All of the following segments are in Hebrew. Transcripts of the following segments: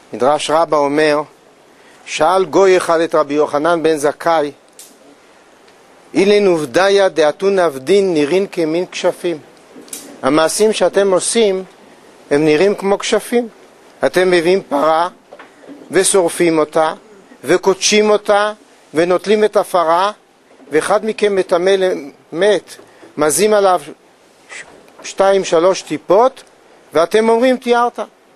מדרש רבה אומר, שאל גוי אחד את רבי יוחנן בן זכאי, אילן עובדיה דאתון עבדין נראים כמין כשפים. המעשים שאתם עושים הם נראים כמו כשפים. אתם מביאים פרה ושורפים אותה וקודשים אותה ונוטלים את הפרה, ואחד מכם מטמא מת, מזים עליו 2-3 טיפות, ואתם אומרים תיארת.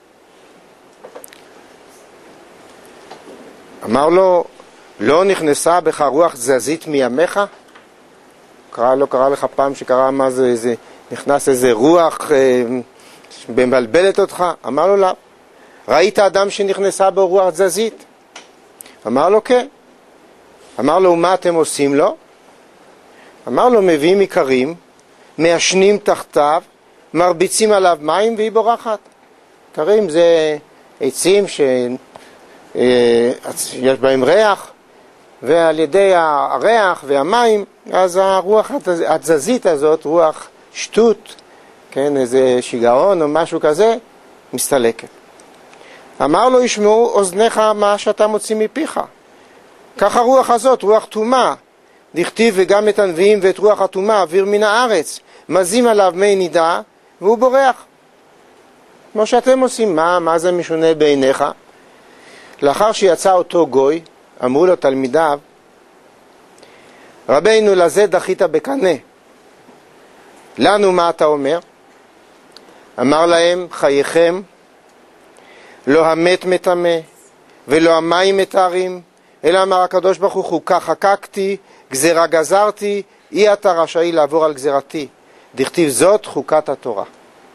אמר לו, לא נכנסה בך רוח תזזית מימיך? לא קרה לך פעם שקרה מה זה, נכנס איזה רוח מבלבלת אותך? אמר לו לא. ראית אדם שנכנסה בו רוח תזזית? אמר לו כן. אמר לו, מה אתם עושים לו? אמר לו, מביאים עיקרים, מעשנים תחתיו, מרביצים עליו מים והיא בורחת. עיקרים זה עצים שיש בהם ריח, ועל ידי הריח והמים, אז הרוח התזזית הזאת, רוח שטות, כן, איזה שיגעון או משהו כזה, מסתלקת. אמר לו, ישמעו אוזניך מה שאתה מוציא מפיך. ככה רוח הזאת, רוח תומה, דכתיב וגם את הנביאים ואת רוח התומה אוויר מן הארץ, מזים עליו מי נידה והוא בורח. כמו שאתם עושים, מה זה משונה בעיניך? לאחר שיצא אותו גוי, אמרו לו תלמידיו, רבינו לזה דחית בקנה, לנו מה אתה אומר? אמר להם, חייכם, לא המת מטמא ולא המים מטהרים, אלא אמר הקדוש ברוך הוא, חוקה חקקתי, גזרה גזרתי, אי אתה רשאי לעבור על גזרתי. דכתיב זאת חוקת התורה.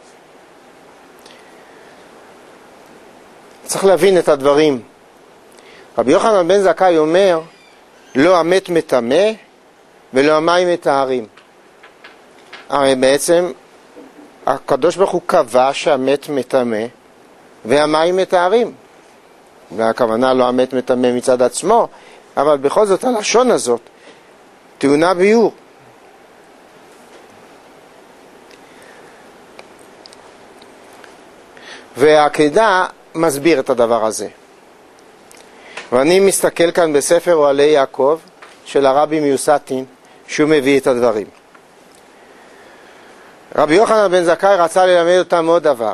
צריך להבין את הדברים. רבי יוחנן בן זכאי אומר, לא המת מטמא ולא המים מטהרים. הרי בעצם הקדוש ברוך הוא קבע שהמת מטמא והמים מטהרים. והכוונה לא המת מטמא מצד עצמו, אבל בכל זאת הלשון הזאת טעונה ביור. והעקדה מסביר את הדבר הזה. ואני מסתכל כאן בספר אוהלי יעקב של הרבי מיוסטין, שהוא מביא את הדברים. רבי יוחנן בן זכאי רצה ללמד אותם עוד דבר,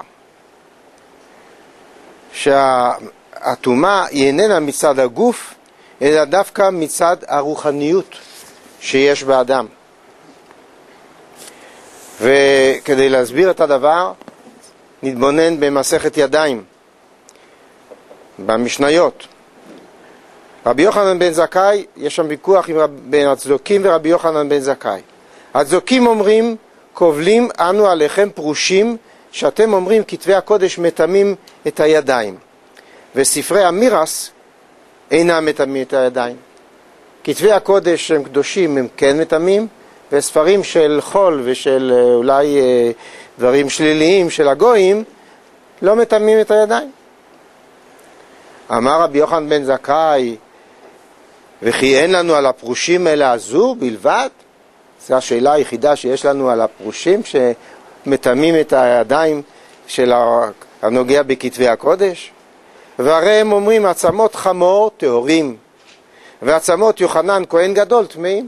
שהטומאה היא איננה מצד הגוף, אלא דווקא מצד הרוחניות שיש באדם. וכדי להסביר את הדבר, נתבונן במסכת ידיים, במשניות. רבי יוחנן בן זכאי, יש שם ויכוח בין הצדוקים ורבי יוחנן בן זכאי. הצדוקים אומרים, קובלים אנו עליכם פרושים, שאתם אומרים כתבי הקודש מטמאים את הידיים. וספרי אמירס אינם מטמאים את הידיים. כתבי הקודש הם קדושים, הם כן מטמאים, וספרים של חול ושל אולי דברים שליליים של הגויים לא מטמאים את הידיים. אמר רבי יוחנן בן זכאי, וכי אין לנו על הפרושים אלא הזו בלבד? זו השאלה היחידה שיש לנו על הפרושים שמטמאים את הידיים של הנוגע בכתבי הקודש? והרי הם אומרים עצמות חמור טהורים ועצמות יוחנן כהן גדול טמאים.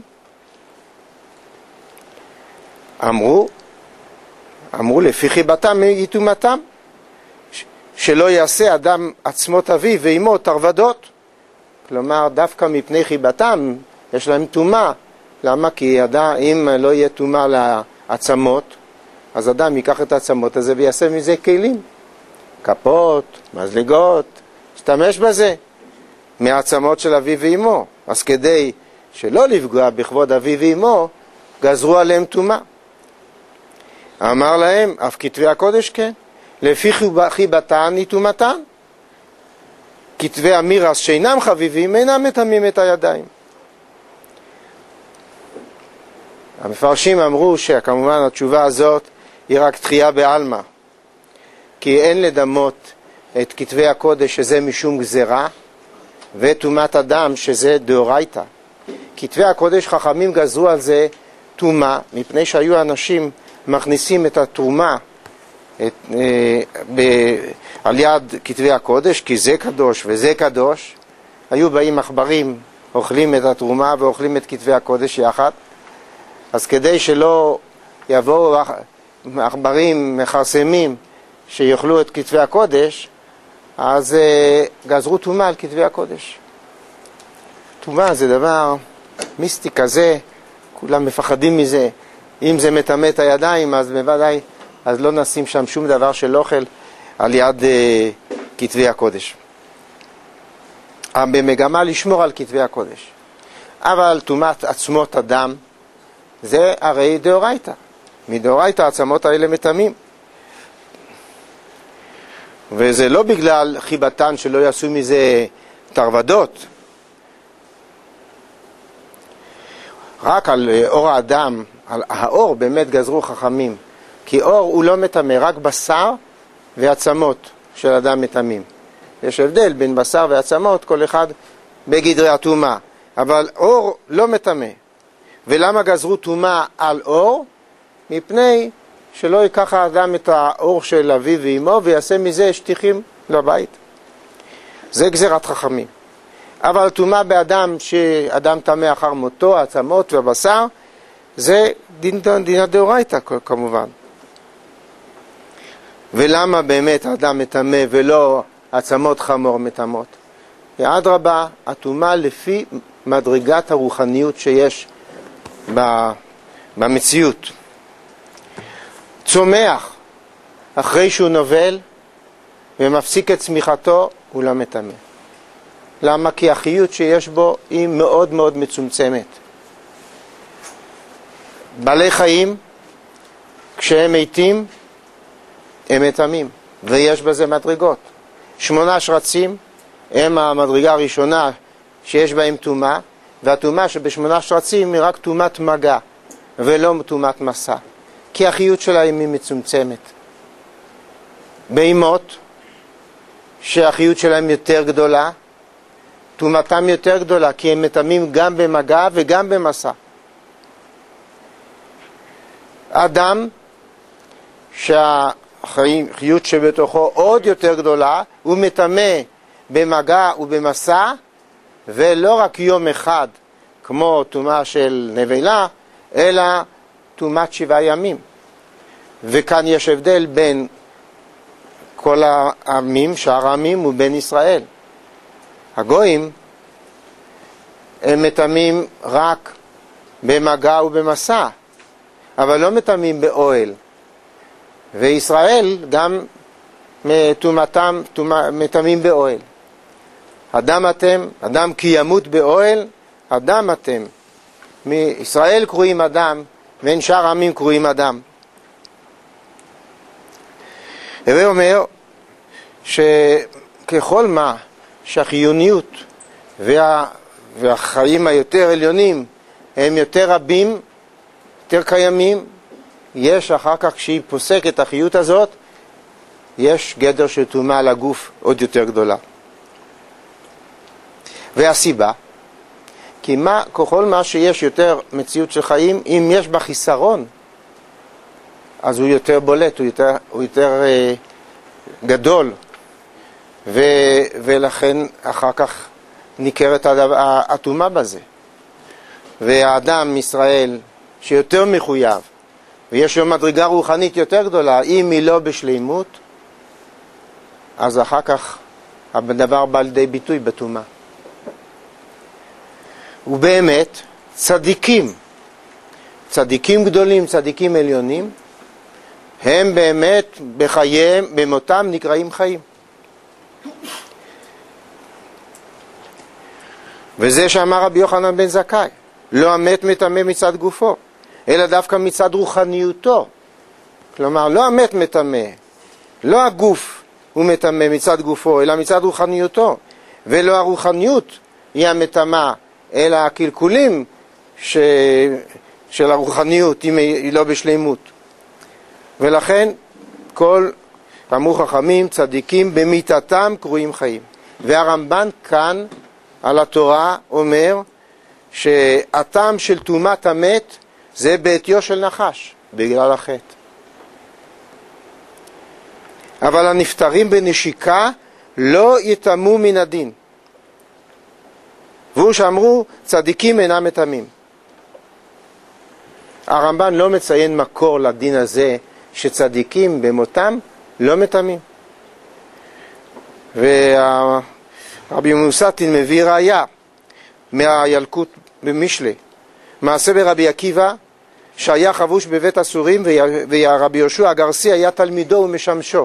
אמרו לפי חיבתם יתומתם, שלא יעשה אדם עצמות אביו ואמו תרבדות. כלומר דווקא מפני חיבתם יש להם טומאה. למה? כי אם לא יהיה טומאה לעצמות, אז אדם ייקח את העצמות הזה ויעשה מזה כלים, כפות, מזלגות, ישתמש בזה מהעצמות של אביו ואמו. אז כדי שלא לפגוע בכבוד אביו ואמו, גזרו עליהם טומאה. אמר להם, אף כתבי הקודש כן, לפי חיבתן יטומאתן. כתבי אמירס שאינם חביבים אינם מטמאים את הידיים. המפרשים אמרו שכמובן התשובה הזאת היא רק תחייה בעלמא, כי אין לדמות את כתבי הקודש שזה משום גזרה, וטומאת אדם שזה דאורייתא. כתבי הקודש חכמים גזרו על זה טומאה, מפני שהיו אנשים מכניסים את התרומה על יד כתבי הקודש, כי זה קדוש וזה קדוש. היו באים עכברים, אוכלים את התרומה ואוכלים את כתבי הקודש יחד. אז כדי שלא יבואו עכברים מחרסמים שיאכלו את כתבי הקודש, אז גזרו טומאה על כתבי הקודש. טומאה זה דבר מיסטי כזה, כולם מפחדים מזה. אם זה מטמא את הידיים, אז בוודאי, אז לא נשים שם שום דבר של אוכל על יד כתבי הקודש. במגמה לשמור על כתבי הקודש. אבל טומאת עצמות אדם, זה הרי דאורייתא. מדאורייתא העצמות האלה מטמאים. וזה לא בגלל חיבתן שלא יעשו מזה תרוודות. רק על אור האדם, על האור באמת גזרו חכמים. כי אור הוא לא מטמא, רק בשר ועצמות של אדם מטמאים. יש הבדל בין בשר ועצמות, כל אחד בגדרי הטומאה. אבל אור לא מטמא. ולמה גזרו טומאה על אור? מפני שלא ייקח האדם את האור של אביו ואמו ויעשה מזה שטיחים לבית. זה גזירת חכמים. אבל טומאה באדם, שאדם טמא אחר מותו, העצמות והבשר, זה דין דאורייתא כמובן. ולמה באמת האדם מטמא ולא עצמות חמור מטמאות? ואדרבה, הטומאה לפי מדרגת הרוחניות שיש במציאות. צומח אחרי שהוא נובל ומפסיק את צמיחתו, הוא לא מטמא. למה? כי החיות שיש בו היא מאוד מאוד מצומצמת. בעלי חיים, כשהם מתים, הם מטמאים, ויש בזה מדרגות. 8 שרצים הם המדרגה הראשונה שיש בהם טומאה, והטומאה שב8 שרצים היא רק טומאת מגע, ולא טומאת מסע. כי החיות שלהם היא מצומצמת. בהמות, שהחיות שלהם יותר גדולה, טומאתם יותר גדולה, כי הם מטמאים גם במגע וגם במסע. אדם, שהחיות שבתוכו עוד יותר גדולה, הוא מטמא במגע ובמסע, ולא רק יום אחד, כמו טומאה של נבלה, אלא טומאת 7 ימים. וכאן יש הבדל בין כל העמים, שאר העמים, ובין ישראל. הגויים הם מטמאים רק במגע ובמסע, אבל לא מטמאים באוהל. וישראל גם מטמאים באוהל. אדם אתם, אדם כי ימות באוהל, אדם אתם. מישראל קרואים אדם, ואין שאר העמים קרואים אדם. הווי אומר שככל מה שהחיוניות והחיים היותר עליונים הם יותר רבים, יותר קיימים, יש אחר כך כשהיא פוסקת החיות הזאת, יש גדר של טומאה לגוף עוד יותר גדולה. והסיבה, כי כל מה שיש יותר מציאות של חיים, אם יש בה חיסרון, אז הוא יותר בולט, הוא יותר גדול, ולכן אחר כך ניכרת הטומאה בזה. והאדם ישראל שיותר מחויב, ויש לו מדרגה רוחנית יותר גדולה, אם היא לא בשלימות, אז אחר כך הדבר בא לידי ביטוי בטומאה. ובאמת, צדיקים גדולים, צדיקים עליונים, הם באמת בחייהם, במותם נקראים חיים. וזה שאמר רבי יוחנן בן זכאי, לא המת מטמא מצד גופו, אלא דווקא מצד רוחניותו. כלומר, לא המת מטמא, לא הגוף הוא מטמא מצד גופו, אלא מצד רוחניותו. ולא הרוחניות היא המטמאה, אלא הקלקולים של הרוחניות היא לא בשלימות. ולכן כל אמרו חכמים צדיקים במיתתם קרויים חיים. והרמב"ן כאן על התורה אומר שהטעם של טומאת המת זה בעטיו של נחש, בגלל החטא. אבל הנפטרים בנשיקה לא יטמאו מן הדין. והוא שאמרו צדיקים אינם מטמאים. הרמב"ן לא מציין מקור לדין הזה שצדיקים במותם לא מטמאים. ורבי מוסטין מביא ראיה מהילקוט במשלי, מעשה ברבי עקיבא שהיה חבוש בבית אסורים, ורבי יהושע הגרסי היה תלמידו ומשמשו.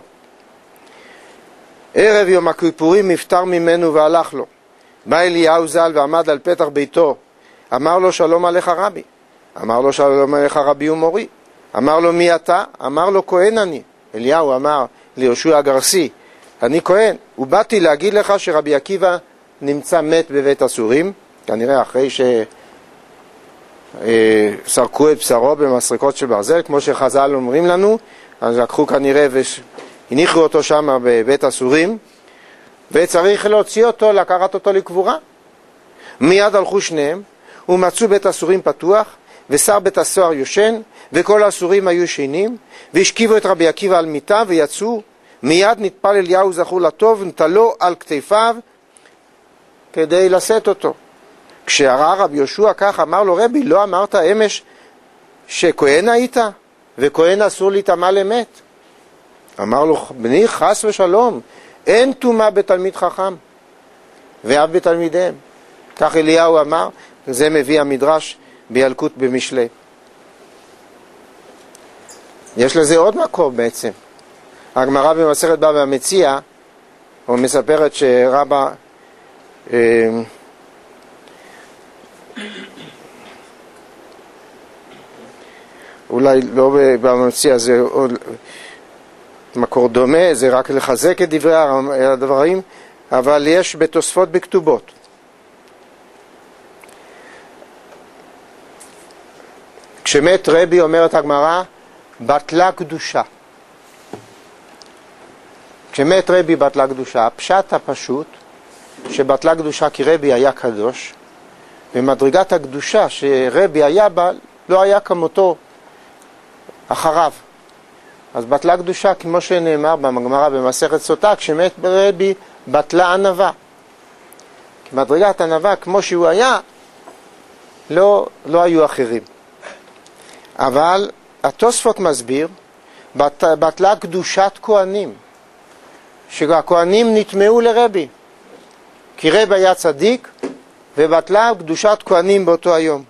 ערב יום הכיפורים נפטר ממנו והלך לו. בא אליהו ז"ל ועמד על פתח ביתו, אמר לו שלום עליך רבי. אמר לו שלום עליך רבי ומורי. אמר לו מי אתה? אמר לו כהן אני. אליהו אמר ליהושע הגרסי, אני כהן, ובאתי להגיד לך שרבי עקיבא נמצא מת בבית אסורים, כנראה אחרי שסרקו את בשרו במסרקות של ברזל, כמו שחז"ל אומרים לנו. אז לקחו כנראה והניחו אותו שם בבית אסורים, וצריך להוציא אותו, לקחת אותו לקבורה. מיד הלכו שניהם ומצאו בית אסורים פתוח, ושר בית הסוהר יושן, וכל האסורים היו ישנים, והשכיבו את רבי עקיבא על מיטה ויצאו. מיד נטפל אליהו זכור לטוב ונטלו על כתפיו כדי לשאת אותו. כשראה רבי יהושע כך, אמר לו, רבי, לא אמרת אמש שכהן היית? וכהן אסור להיטמא למת? אמר לו, בני, חס ושלום, אין טומאה בתלמיד חכם ואף בתלמידיהם. כך אליהו אמר, זה מביא המדרש בילקוט במשלי. יש לזה עוד מקור בעצם. הגמרא במסכת בבא המציע, הוא מספרת שרבא אולי לא בבבא המציע, זה מקור דומה, זה רק לחזק את דברי הדברים, אבל יש בתוספות בכתובות. כשמת רבי, אומרת הגמרא, בטלה קדושה. כשמת רבי בטלה קדושה, הפשט הפשוט שבטלה קדושה כי רבי היה קדוש, ומדרגת הקדושה שרבי היה בה לא היה כמותו אחריו. אז בטלה קדושה, כמו שנאמר בגמרא במסכת סוטה, כשמת רבי בטלה ענווה. כי מדרגת ענווה כמו שהוא היה, לא היו אחרים. אבל התוספות מסביר, בטלה קדושת כהנים, שהכהנים נטמאו לרבי, כי רבי היה צדיק, ובטלה קדושת כהנים באותו היום.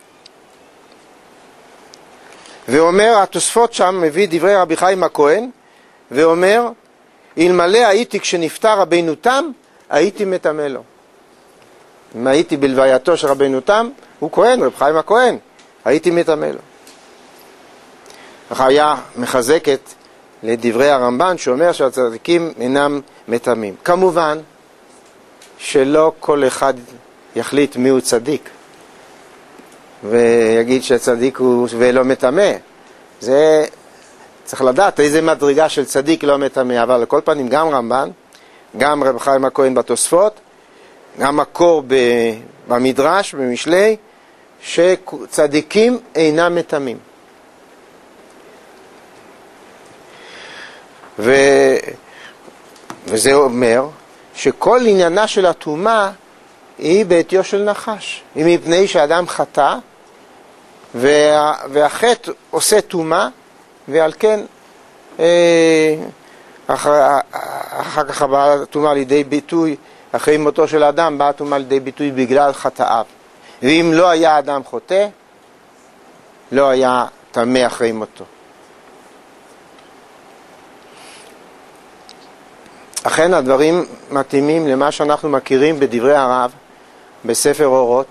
ואומר, התוספות שם מביא דברי רבי חיים הכהן, ואומר, אלמלא הייתי כשנפטר רבינו תם, הייתי מטמא לו. אם הייתי בלווייתו של רבינו תם, הוא כהן, רבי חיים הכהן, הייתי מטמא לו. היה מחזקת לדברי הרמב"ן שאומר שהצדיקים אינם מטמאים. כמובן שלא כל אחד יחליט מי הוא צדיק ויגיד שהצדיק הוא ולא מטמא. זה צריך לדעת איזה מדרגה של צדיק לא מטמא. אבל לכל פנים גם רמב"ן, גם רבי חיים הכהן בתוספות, גם מקור במדרש, במשלי, שצדיקים אינם מטמאים. וזה אומר שכל עניינה של הטומאה היא בעטיו של נחש. היא מפני שאדם חטא והחטא עושה טומאה, ועל כן אחר כך באה הטומאה לידי ביטוי, אחרי מותו של האדם באה הטומאה לידי ביטוי בגלל חטאיו. ואם לא היה אדם חוטא, לא היה טמא אחרי מותו. אכן הדברים מתאימים למה שאנחנו מכירים בדברי הרב בספר אורות,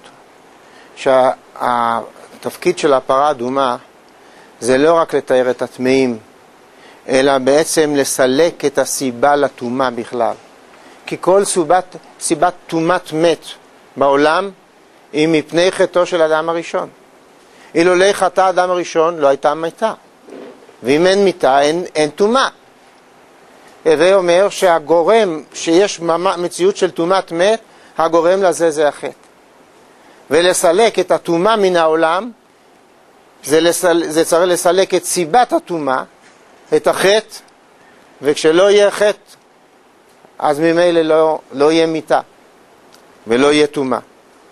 שהתפקיד של הפרה האדומה זה לא רק לתאר את הטמאים, אלא בעצם לסלק את הסיבה לטומאה בכלל. כי כל סיבת טומאת מת בעולם היא מפני חטאו של האדם הראשון. אילולא חטא האדם הראשון לא הייתה מיתה, ואם אין מיתה אין טומאה. הווי אומר שהגורם, שיש מציאות של טומאת מת, הגורם לזה זה החטא. ולסלק את הטומאה מן העולם, זה צריך לסלק את סיבת הטומאה, את החטא, וכשלא יהיה חטא, אז ממילא לא יהיה מיתה, ולא יהיה טומאה.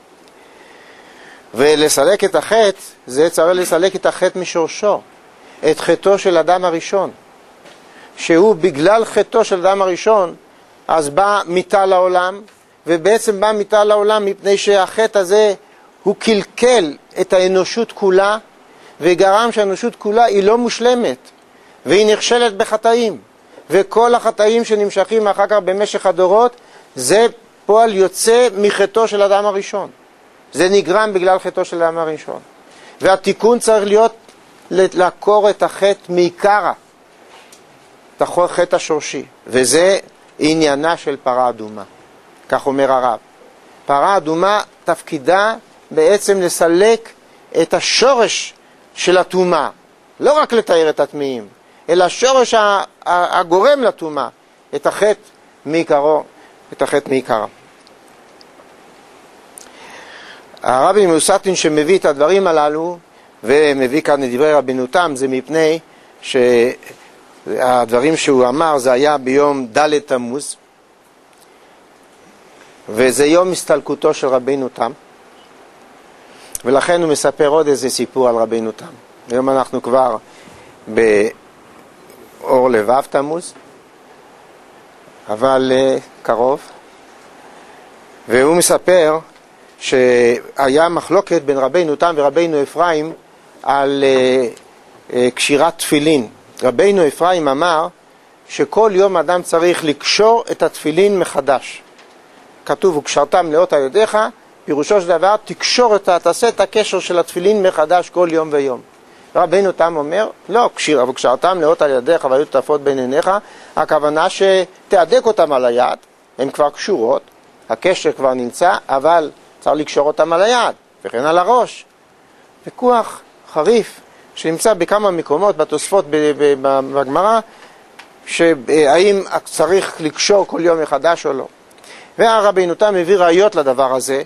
ולסלק את החטא, זה צריך לסלק את החטא משורשו, את חטאו של אדם הראשון, שהוא בגלל חטאו של אדם הראשון, אז בא מיתה לעולם, ובעצם בא מיתה לעולם מפני שהחטא הזה הוא קלקל את האנושות כולה, וגרם שהאנושות כולה היא לא מושלמת, והיא נכשלת בחטאים, וכל החטאים שנמשכים אחר כך במשך הדורות, זה פועל יוצא מחטאו של אדם הראשון. זה נגרם בגלל חטאו של אדם הראשון. והתיקון צריך להיות לעקור את החטא מעיקרה, את החטא השורשי, וזה עניינה של פרה אדומה. כך אומר הרב. פרה אדומה תפקידה בעצם לסלק את השורש של הטומאה, לא רק לתאר את הטמאים, אלא שורש הגורם לטומאה, את החטא מעיקרו, את החטא מעיקרה. הרבי מסטין שמביא את הדברים הללו, ומביא כאן את דברי רבנו תם, זה מפני שהדברים שהוא אמר זה היה ביום ד' תמוז, וזה יום הסתלקותו של רבנו תם, ולכן הוא מספר עוד איזה סיפור על רבנו תם. היום אנחנו כבר באור לבב תמוז, אבל קרוב, והוא מספר שהיה מחלוקת בין רבנו תם ורבנו אפרים על קשירת תפילין. רבנו אפרים אמר שכל יום אדם צריך לקשור את התפילין מחדש. כתוב, וקשרתם לאות על ידיך, פירושו של דבר, תעשה את הקשר של התפילין מחדש כל יום ויום. רבנו תם אומר, לא, וקשרתם לאות על ידיך והיו תפות בין עיניך, הכוונה שתעדק אותם על היד, הן כבר קשורות, הקשר כבר נמצא, אבל צריך לקשור אותם על היד, וכן על הראש. ויכוח חריף שנמצא בכמה מקומות בתוספות בגמרא, שהאם צריך לקשור כל יום מחדש או לא. והרבנו תם מביא ראיות לדבר הזה,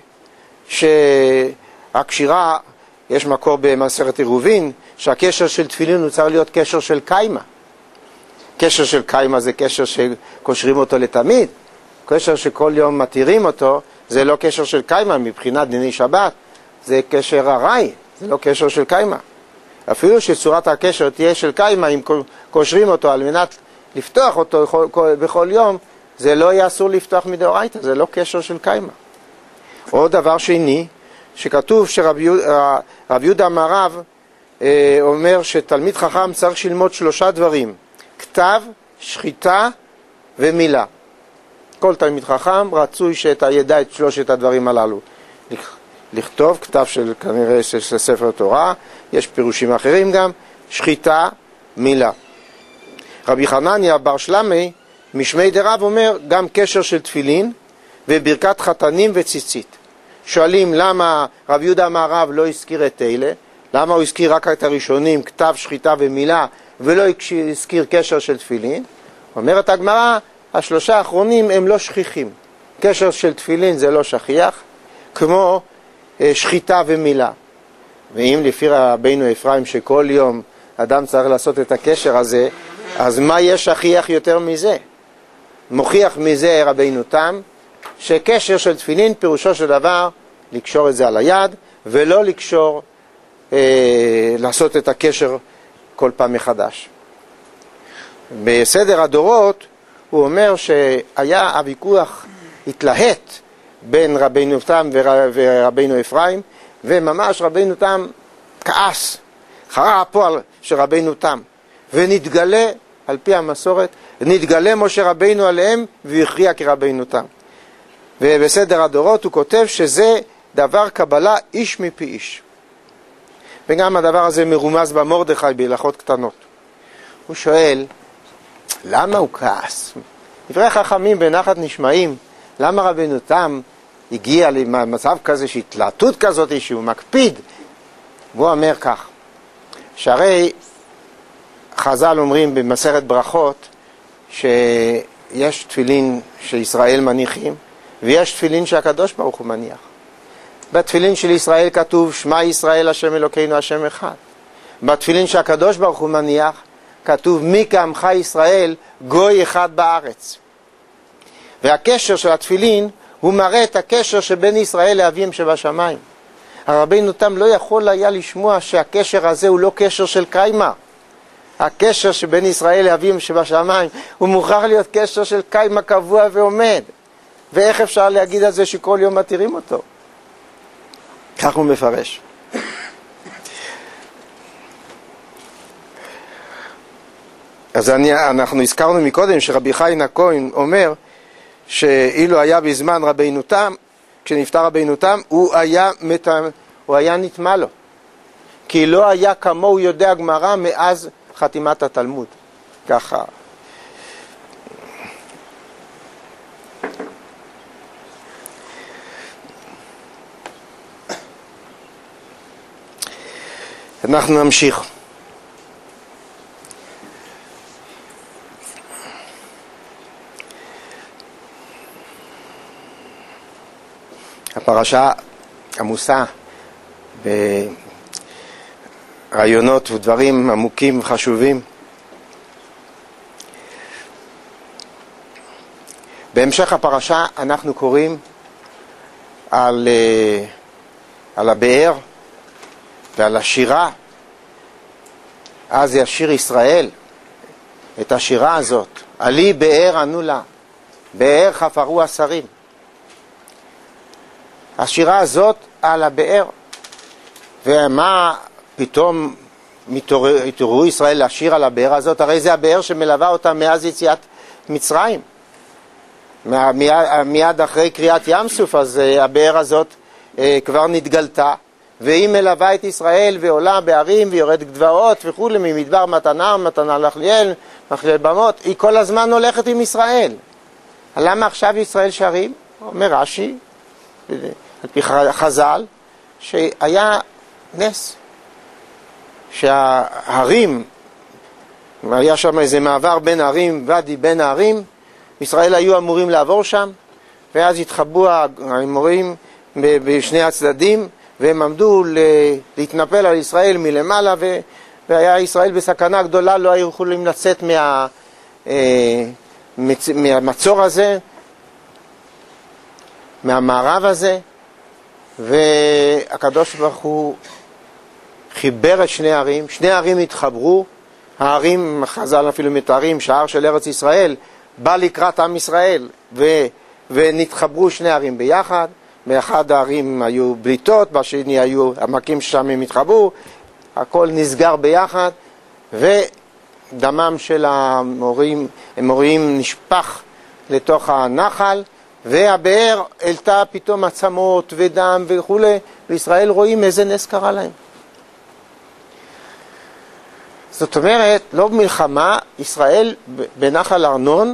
שהקשירה, יש מקור במסכת עירובין, שהקשר של תפילין הוא צריך להיות קשר של קיימה. קשר של קיימה זה קשר שקושרים אותו לתמיד, קשר שכל יום מתירים אותו, זה לא קשר של קיימה מבחינת דיני שבת, זה קשר ארעי, זה לא קשר של קיימה. אפילו שצורת הקשר תהיה של קיימה, אם קושרים אותו על מנת לפתוח אותו בכל יום, זה לא יהיה אסור לפתוח מדאורייתא, זה לא קשר של קיימה. עוד דבר שני, שכתוב שרב יהודה מהרב אומר שתלמיד חכם צריך ללמוד 3 דברים, כתב, שחיטה ומילה. כל תלמיד חכם רצוי שידע את 3 הדברים הללו. לכתוב, כתב של כנראה של ספר תורה, יש פירושים אחרים גם, שחיטה, מילה. רבי חנניה בר שלמי משמי דרב אומר גם קשר של תפילין וברכת חתנים וציצית. שואלים למה רב יהודה מהרב לא הזכיר את אלה, למה הוא הזכיר רק את הראשונים, כתב, שחיטה ומילה, ולא הזכיר קשר של תפילין. אומרת הגמרא, 3 האחרונים הם לא שכיחים. קשר של תפילין זה לא שכיח, כמו שחיטה ומילה. ואם לפי רבנו אפרים שכל יום אדם צריך לעשות את הקשר הזה, אז מה יש שכיח יותר מזה? מוכיח מזה רבנו תם, שקשר של תפילין פירושו של דבר לקשור את זה על היד, ולא לקשור, לעשות את הקשר כל פעם מחדש. בסדר הדורות הוא אומר שהיה הוויכוח התלהט בין רבנו תם ורבנו אפרים, וממש רבנו תם כעס, חרה הפועל של רבנו תם, ונתגלה על פי המסורת, נתגלה משה רבנו עליהם והכריע כרבנו תם. ובסדר הדורות הוא כותב שזה דבר קבלה איש מפי איש. וגם הדבר הזה מרומז במרדכי בהלכות קטנות. הוא שואל, למה הוא כעס? דברי חכמים בנחת נשמעים, למה רבנו תם הגיע למצב כזה, שהתלהטות כזאת, שהוא מקפיד? והוא אומר כך, שהרי חז"ל אומרים במסכת ברכות, שיש תפילין שישראל מניחים, ויש תפילין שהקדוש ברוך הוא מניח. בתפילין של ישראל כתוב, שמע ישראל השם אלוקינו השם אחד. בתפילין שהקדוש ברוך הוא מניח, כתוב מי כעמך ישראל גוי אחד בארץ. והקשר של התפילין הוא מראה את הקשר שבין ישראל לאביהם שבשמיים. הרבינו תם לא יכול היה לשמוע שהקשר הזה הוא לא קשר של קיימה. הקשר שבין ישראל לאביהם שבשמיים הוא מוכרח להיות קשר של קיימה קבוע ועומד. ואיך אפשר להגיד על זה שכל יום מתירים אותו? כך הוא מפרש. אז אנחנו הזכרנו מקודם שרבי חיים הכהן אומר שאילו היה בזמן רבינו תם, כשנפטר רבינו תם, הוא היה נטמע לו. כי לא היה כמוהו יודע גמרא מאז חתימת התלמוד. ככה. אנחנו נמשיך. הפרשה עמוסה ברעיונות ודברים עמוקים וחשובים. בהמשך הפרשה אנחנו קוראים על הבאר ועל השירה. אז ישיר ישראל את השירה הזאת. עלי באר ענו לה, באר חפרו השרים. השירה הזאת על הבאר. ומה פתאום התעוררו ישראל לשיר על הבאר הזאת? הרי זה הבאר שמלווה אותה מאז יציאת מצרים. מיד אחרי קריאת ים סוף, אז הבאר הזאת כבר נתגלתה. והיא מלווה את ישראל ועולה בערים ויורדת גבעות וכו', ממדבר מתנה לחליאל, מחליאל במות. היא כל הזמן הולכת עם ישראל. למה עכשיו ישראל שרים? אומר רש"י, על פי חז"ל, שהיה נס. שההרים, היה שם איזה מעבר בין הערים, ואדי בין הערים, ישראל היו אמורים לעבור שם, ואז התחבאו האמורים בשני הצדדים, והם עמדו להתנפל על ישראל מלמעלה, והיה ישראל בסכנה גדולה, לא היו יכולים לצאת מהמצור הזה, מהמערב הזה, והקדוש ברוך הוא חיבר את שני הערים, שני הערים התחברו, הערים, חז"ל אפילו מתארים, שההר של ארץ ישראל בא לקראת עם ישראל, ונתחברו שני הערים ביחד. באחד הערים היו בליטות, בשני היו עמקים שם הם התחברו, הכל נסגר ביחד, ודמם של המורים נשפך לתוך הנחל, והבאר העלתה פתאום עצמות ודם וכו', וישראל רואים איזה נס קרה להם. זאת אומרת, לא במלחמה, ישראל בנחל ארנון,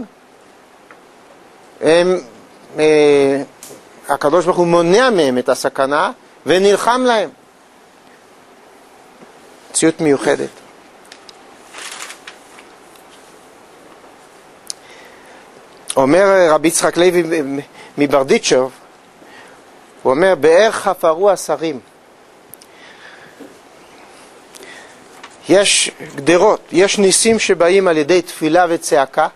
הקדוש ברוך הוא מונע מהם את הסכנה ונלחם להם. מציאות מיוחדת. אומר רבי יצחק לוי מברדיצ'וב, הוא אומר, באר חפרו השרים. יש גדרות, יש ניסים שבאים על ידי תפילה וצעקה,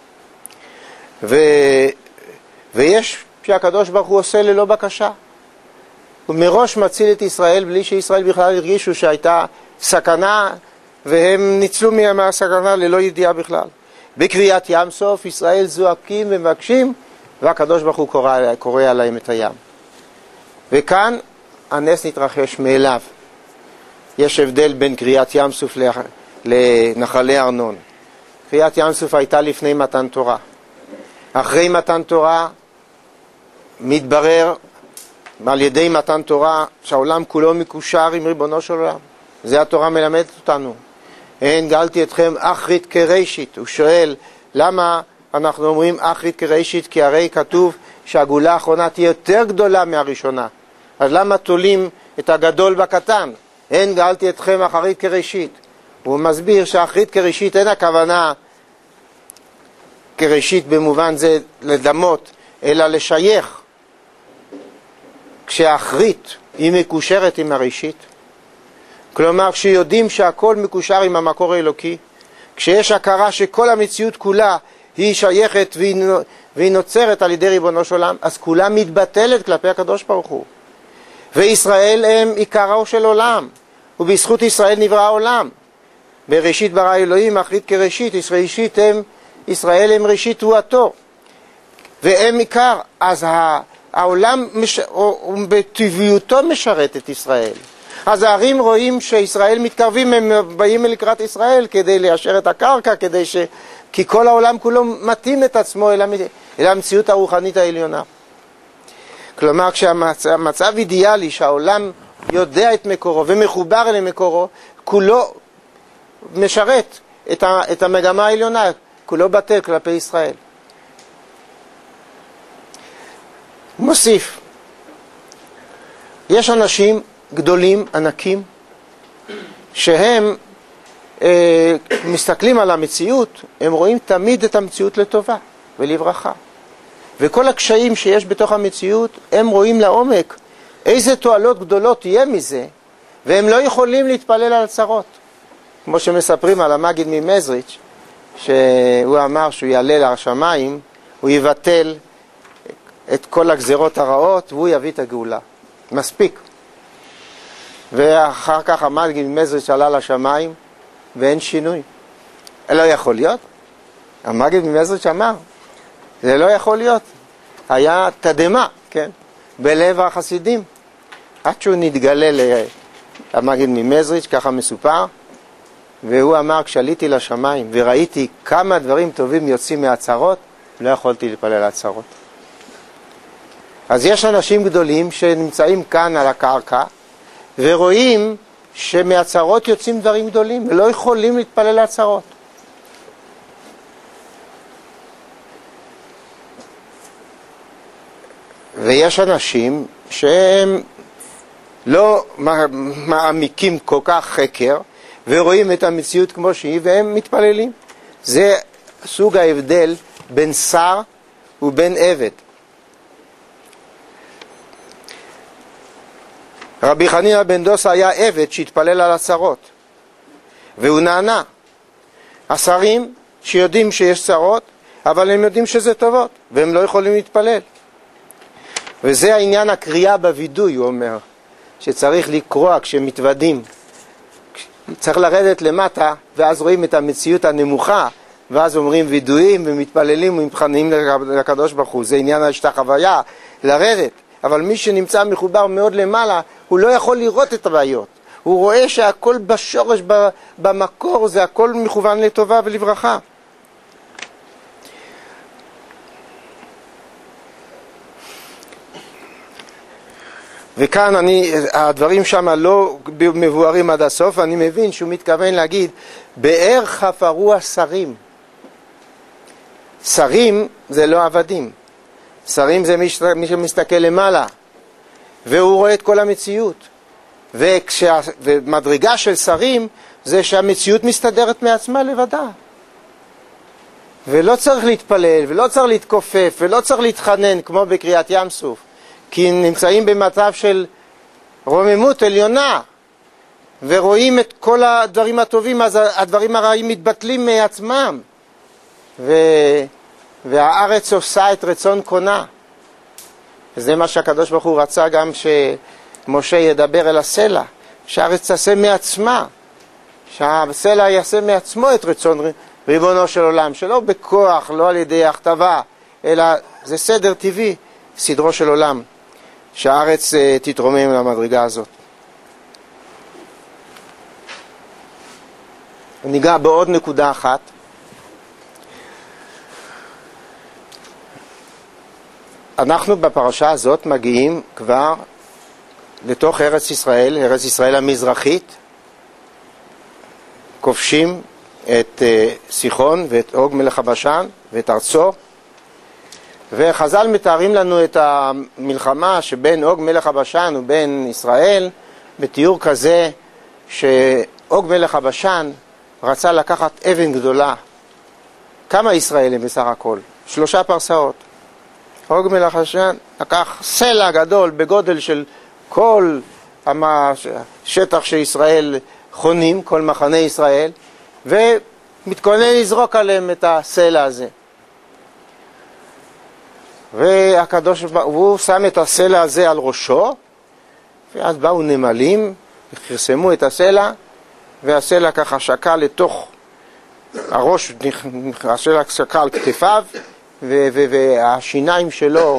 ויש שהקדוש ברוך הוא עושה ללא בקשה. הוא מראש מציל את ישראל בלי שישראל בכלל הרגישו שהייתה סכנה, והם ניצלו מהסכנה ללא ידיעה בכלל. בקריאת ים סוף ישראל זועקים ומבקשים, והקדוש ברוך הוא קורא עליהם את הים. וכאן הנס נתרחש מאליו. יש הבדל בין קריאת ים סוף לנחלי ארנון. קריאת ים סוף הייתה לפני מתן תורה. אחרי מתן תורה מתברר על ידי מתן תורה שהעולם כולו מקושר עם ריבונו של עולם. זה התורה מלמדת אותנו. אין גאלתי אתכם אחרית כראשית. הוא שואל למה אנחנו אומרים אחרית כראשית, כי הרי כתוב שהגאולה האחרונה תהיה יותר גדולה מהראשונה. אז למה תולים את הגדול בקטן? אין גאלתי אתכם אחרית כראשית. הוא מסביר שאחרית כראשית אין הכוונה כראשית במובן זה לדמות, אלא לשייך. כשהאחרית היא מקושרת עם הראשית, כלומר כשיודעים שהכל מקושר עם המקור האלוקי, כשיש הכרה שכל המציאות כולה היא שייכת והיא נוצרת על ידי ריבונו של עולם, אז כולה מתבטלת כלפי הקדוש ברוך הוא. וישראל הם עיקרו של עולם, ובזכות ישראל נברא העולם. בראשית ברא אלוהים אחרית כראשית, ישראל הם ראשית תבואתו, והם עיקר. אז העולם בטבעיותו משרת את ישראל. אז הערים רואים שישראל מתקרבים, הם באים לקראת ישראל כדי ליישר את הקרקע, כי כל העולם כולו מתאים את עצמו אל המציאות הרוחנית העליונה. כלומר, כשהמצב אידיאלי שהעולם יודע את מקורו ומחובר אל מקורו, כולו משרת את המגמה העליונה, כולו בטל כלפי ישראל. מוסיף, יש אנשים גדולים, ענקים, שהם מסתכלים על המציאות, הם רואים תמיד את המציאות לטובה ולברכה. וכל הקשיים שיש בתוך המציאות, הם רואים לעומק איזה תועלות גדולות תהיה מזה, והם לא יכולים להתפלל על הצרות. כמו שמספרים על המגיד ממזריץ', שהוא אמר שהוא יעלה לשמיים, הוא יבטל את כל הגזרות הרעות, והוא יביא את הגאולה. מספיק. ואחר כך המגיד ממזריץ' עלה לשמיים, ואין שינוי. לא יכול להיות. המגיד ממזריץ' אמר, זה לא יכול להיות. היה תדמה, כן? בלב החסידים. עד שהוא נתגלה למגיד ממזריץ', ככה מסופר, והוא אמר, כשעליתי לשמיים וראיתי כמה דברים טובים יוצאים מהצרות, לא יכולתי להתפלל על הצרות. אז יש אנשים גדולים שנמצאים כאן על הקרקע, ורואים שמהצרות יוצאים דברים גדולים, ולא יכולים להתפלל על הצרות. ויש אנשים שהם לא מעמיקים כל כך חקר, ורואים את המציאות כמו שהיא, והם מתפללים. זה סוג ההבדל בין שר ובין עבד. רבי חנינא בן דוסא היה עבד שהתפלל על הצרות, והוא נענה. השרים שיודעים שיש צרות, אבל הם יודעים שזה טובות, והם לא יכולים להתפלל. וזה העניין הקריאה בווידוי, הוא אומר, שצריך לקרוא כשמתוודים. צריך לרדת למטה, ואז רואים את המציאות הנמוכה, ואז אומרים וידויים ומתפללים ומתחננים לקדוש ברוך הוא. זה עניין ההשתחוויה, לרדת. אבל מי שנמצא מחובר מאוד למעלה, הוא לא יכול לראות את הבעיות. הוא רואה שהכל בשורש, במקור, זה הכל מכוון לטובה ולברכה. וכאן הדברים שם לא מבוארים עד הסוף, אני מבין שהוא מתכוון להגיד, באר חפרו השרים. שרים זה לא עבדים. שרים זה מי שמסתכל למעלה, והוא רואה את כל המציאות. ומדרגה של שרים זה שהמציאות מסתדרת מעצמה לבדה. ולא צריך להתפלל, ולא צריך להתכופף, ולא צריך להתחנן כמו בקריאת ים סוף. כי נמצאים במצב של רוממות עליונה, ורואים את כל הדברים הטובים, אז הדברים הרעים מתבטלים מעצמם. והארץ עושה את רצון קונה. וזה מה שהקדוש ברוך הוא רצה גם שמשה ידבר אל הסלע, שהארץ תעשה מעצמה, שהסלע יעשה מעצמו את רצון ריבונו של עולם, שלא בכוח, לא על ידי הכתבה, אלא זה סדר טבעי, סדרו של עולם, שהארץ תתרומם למדרגה הזאת. ניגע בעוד נקודה אחת. אנחנו בפרשה הזאת מגיעים כבר לתוך ארץ ישראל, ארץ ישראל המזרחית, כובשים את סיחון ואת אוג מלך הבשן ואת ארצו, וחז"ל מתארים לנו את המלחמה שבין אוג מלך הבשן ובין ישראל בתיאור כזה שאוג מלך הבשן רצה לקחת אבן גדולה. כמה ישראלים בסך הכל? 3 פרסאות. אוג מלך הבשן לקח סלע גדול בגודל של כל השטח שישראל חונים, כל מחנה ישראל, מתכונן לזרוק עליהם את הסלע הזה. והקדוש הוא שם את הסלע הזה על ראשו, ואז באו נמלים, וחרסמו את הסלע, והסלע ככה שקע לתוך הראש, הסלע שקע על כתפיו, והשיניים שלו,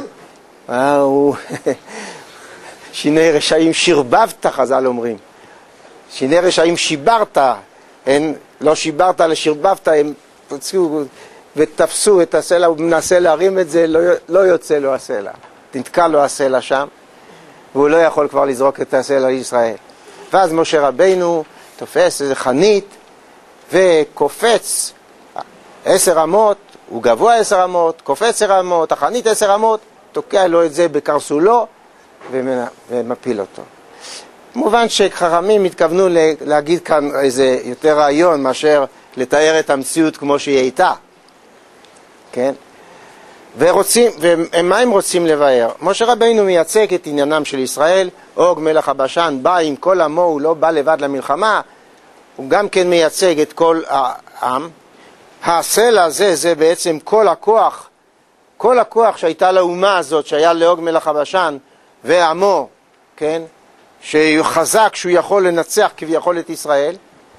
שיני רשעים שירבבת, חז"ל אומרים. שיני רשעים שיברת, לא שיברת לשירבבת, הם פצעו ותפסו את הסלע, הוא מנסה להרים את זה, לא יוצא לו הסלע. תנתקע לו הסלע שם, והוא לא יכול כבר לזרוק את הסלע לישראל. ואז משה רבינו תופס איזה חנית, וקופץ 10 אמות, הוא גבוה 10 אמות, קופץ 10 אמות, החנית 10 אמות, תוקע לו את זה בקרסולו, ומפיל אותו. כמובן שחכמים התכוונו להגיד כאן איזה יותר רעיון מאשר לתאר את המציאות כמו שהיא הייתה. כן? ומה הם רוצים לבאר? משה רבינו מייצג את עניינם של ישראל, אוג מלך הבשן בא עם כל עמו, הוא לא בא לבד למלחמה, הוא גם כן מייצג את כל העם. הסלע הזה זה בעצם כל הכוח שהייתה לאומה הזאת, שהיה לאוג מלך הבשן ועמו, כן? שהוא חזק, שהוא יכול לנצח כביכול את ישראל,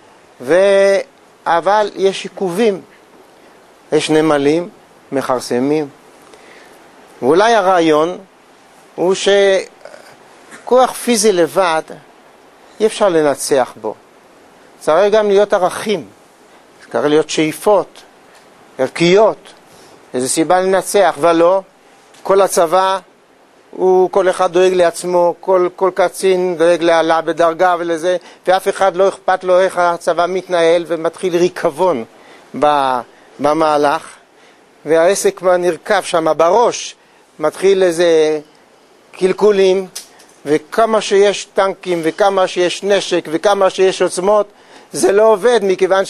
אבל יש עיכובים, יש נמלים, מחרסמים. ואולי הרעיון הוא שכוח פיזי לבד אי אפשר לנצח בו. צריך גם להיות ערכים, צריך להיות שאיפות, ערכיות, איזו סיבה לנצח, ולא, כל הצבא, כל אחד דואג לעצמו, כל קצין דואג לעלה בדרגה ולזה, ואף אחד לא אכפת לו איך הצבא מתנהל, ומתחיל ריקבון במהלך, והעסק נרכב שם בראש, מתחיל איזה קלקולים, וכמה שיש טנקים, וכמה שיש נשק, וכמה שיש עוצמות, זה לא עובד, מכיוון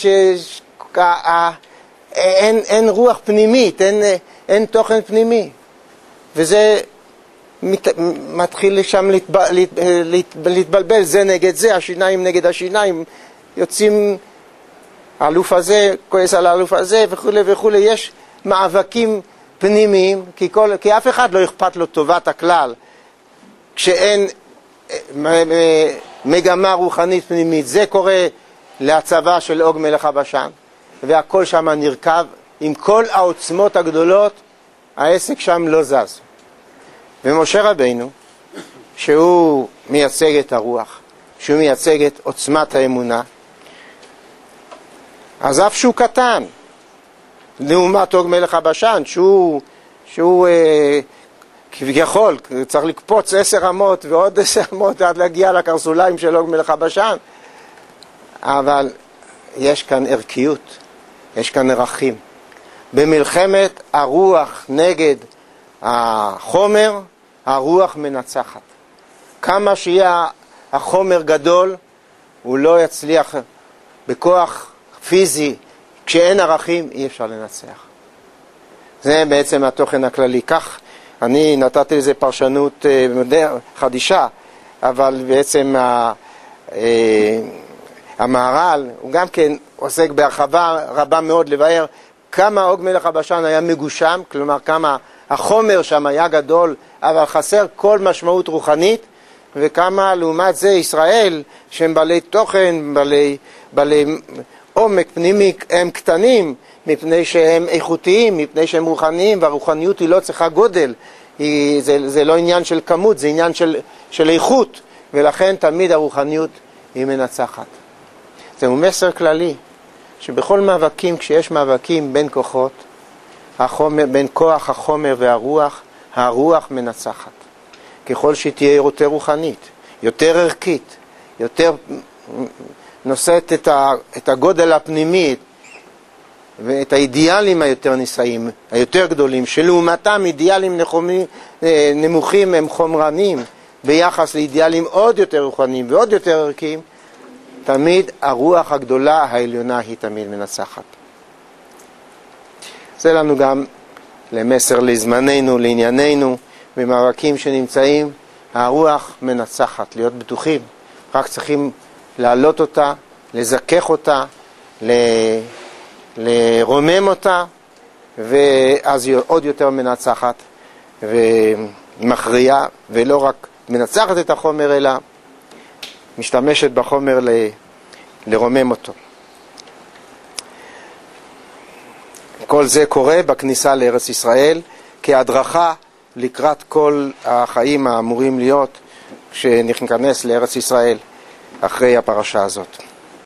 שאין רוח פנימית, אין תוכן פנימי. וזה מתחיל שם להתבלבל, זה נגד זה, השיניים נגד השיניים, יוצאים האלוף הזה, כועס על האלוף הזה, וכו' וכו'. יש מאבקים פנימיים, כי אף אחד לא אכפת לו טובת הכלל, כשאין מגמה רוחנית פנימית. זה קורה להצבא של אוג מלך הבשן, והכל שם נרכב, עם כל העוצמות הגדולות, העסק שם לא זז. ומשה רבינו, שהוא מייצג את הרוח, שהוא מייצג את עוצמת האמונה, אז אף שהוא קטן, לעומת אוג מלך הבשן, שהוא כביכול צריך לקפוץ 10 אמות ועוד 10 אמות עד להגיע לקרסוליים של אוג מלך הבשן, אבל יש כאן ערכיות, יש כאן ערכים. במלחמת הרוח נגד החומר, הרוח מנצחת. כמה שיהיה החומר גדול, הוא לא יצליח בכוח פיזי. כשאין ערכים, אי אפשר לנצח. זה בעצם התוכן הכללי. כך אני נתתי לזה פרשנות חדישה, אבל בעצם המהר"ל הוא גם כן עוסק בהרחבה רבה מאוד לבאר כמה אוג מלך הבשן היה מגושם, כלומר כמה החומר שם היה גדול, אבל חסר כל משמעות רוחנית, וכמה לעומת זה ישראל, שהם בעלי תוכן, בעלי עומק פנימי, הם קטנים, מפני שהם איכותיים, מפני שהם רוחניים, והרוחניות היא לא צריכה גודל, זה לא עניין של כמות, זה עניין של איכות, ולכן תמיד הרוחניות היא מנצחת. זהו מסר כללי, שבכל מאבקים, כשיש מאבקים בין כוחות, בין כוח החומר והרוח, הרוח מנצחת. ככל שתהיה יותר רוחנית, יותר ערכית, יותר נושאת את הגודל הפנימי ואת האידיאלים היותר נישאים, היותר גדולים, שלעומתם אידיאלים נמוכים הם חומרנים ביחס לאידיאלים עוד יותר רוחניים ועוד יותר ערכיים, תמיד הרוח הגדולה העליונה היא תמיד מנצחת. זה לנו גם למסר לזמננו, לענייננו, במאבקים שנמצאים, הרוח מנצחת, להיות בטוחים, רק צריכים להעלות אותה, לזכך אותה, לרומם אותה, ואז היא עוד יותר מנצחת ומכריעה, ולא רק מנצחת את החומר, אלא משתמשת בחומר לרומם אותו. כל זה קורה בכניסה לארץ ישראל כהדרכה לקראת כל החיים האמורים להיות כשניכנס לארץ ישראל אחרי הפרשה הזאת.